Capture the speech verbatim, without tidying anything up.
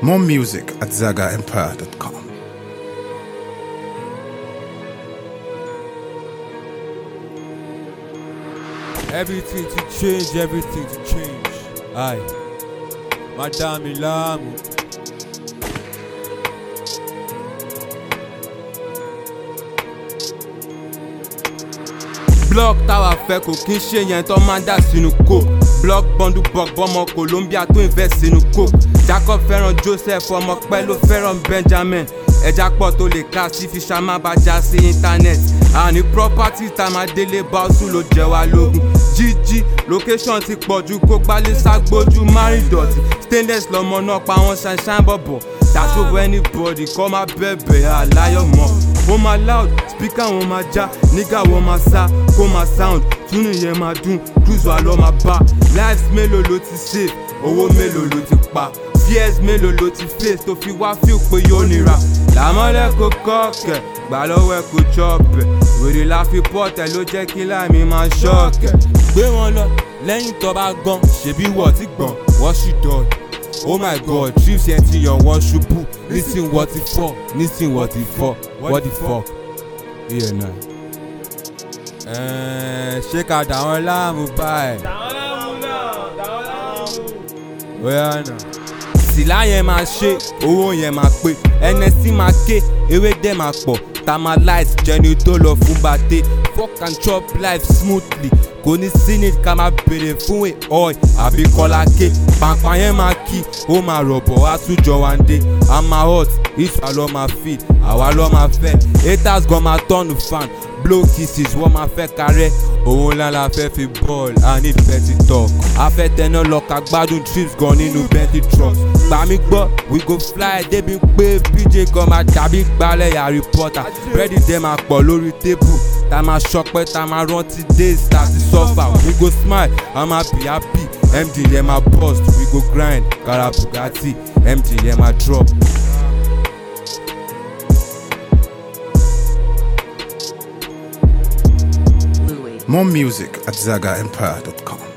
More music at zaga empire dot com. Everything to change, everything to change. Aye, Madame Ilamu. Block táwa fẹ́ kò kí n ṣe yẹn tó máa ń dà sínú coke. Block bundle buck bọ́mọ Colombia tó invest sínú coke. Jacob fẹ́ràn Joseph ọmọ pẹ́ ló fẹ́ràn Benjamin. Ẹja pọ̀ tó lè ká sí fi ṣá má bá já sí internet. Àní property tá máa délé báṣu ló jẹ wá lógún. Jíjí location ti pọ̀ ju kó gbálẹ̀ ságbójú márùn dọ̀tí. Stainless lọmọ náà pa wọn ṣàṣàn bọ̀bọ̀. That's over anybody kọ́ máa bẹ̀bẹ̀ àláyọ̀ mọ́. Wọ́n máa loud speaker wọn máa já nígà wọn máa sá kó máa sound túnú yẹn máa dún cruise wà lọ́ máa bá. Lives mélòó ló ti save owó mélòó ló ti pa fears mélòó ló ti face tó fi wá feel pé yóò nira. Làmọ́lẹ̀ kò kọ́ọ̀kẹ̀ gbà lọ́wọ́ ẹ̀ kò chọ́ọ̀pẹ̀ wèrè la fi pọ́ọ̀tẹ̀ ló jẹ́ kí láàmì máa ṣọ́ọ̀kẹ̀. Gbé wọn lọ lẹ́yìn tó bá gan ṣèbí wọ́n ti gbọ̀n wọ́n ṣì dọ̀ọ̀. Oh my God, trips yẹn ti yàn wọ́n ṣubú. Nísìn wọ́n ti fọ́, nísìn wọ́n ti fọ́, what the fuck? Iye náà. Ẹ̀ẹ́n ṣé ká dà wọ́n láàmú báyìí? Dà wọ́n láàmú náà, dà wọ́n láàmú. Bóyá náà. Sílá yẹn máa ṣe, owó yẹn máa pé, N S C máa ké, ewé dẹ̀ máa pọ̀, Tamalight jẹni tó lọ fún bàtẹ́, fuck and chop life smoothly. Kò ní sí ní ká máa bèrè fún ẹ̀ ọ́ì àbí kọ́lá ké. Pàǹpà yẹn máa kí, ó máa rọ̀bọ̀ wá túnjọ wá ń dé. A máa hot, ìṣù àlọ́ máa feed, àwa lọ́ máa fẹ́. Haters gan máa turn fan, blow kisses wọ́n máa fẹ́ karẹ́. Òun ńlá la fẹ́ fi ball, I need betty talk. A fẹ́ tẹná lọ ká gbádùn trips gan nínú Bentley trucks. Gbà mí gbọ́, we go fly débi pé P J gan máa dàbí gbalẹ̀ Harry Potter. Ready dẹ̀ máa pọ̀ lórí table. Ta máa ṣọpẹ́, ta máa rántí days ta ti suffer. We go smile, a máa be happy. M D yẹn máa burst, we go grind. Gara Bugatti, M D yẹn máa drop. More music at zaga empire dot com.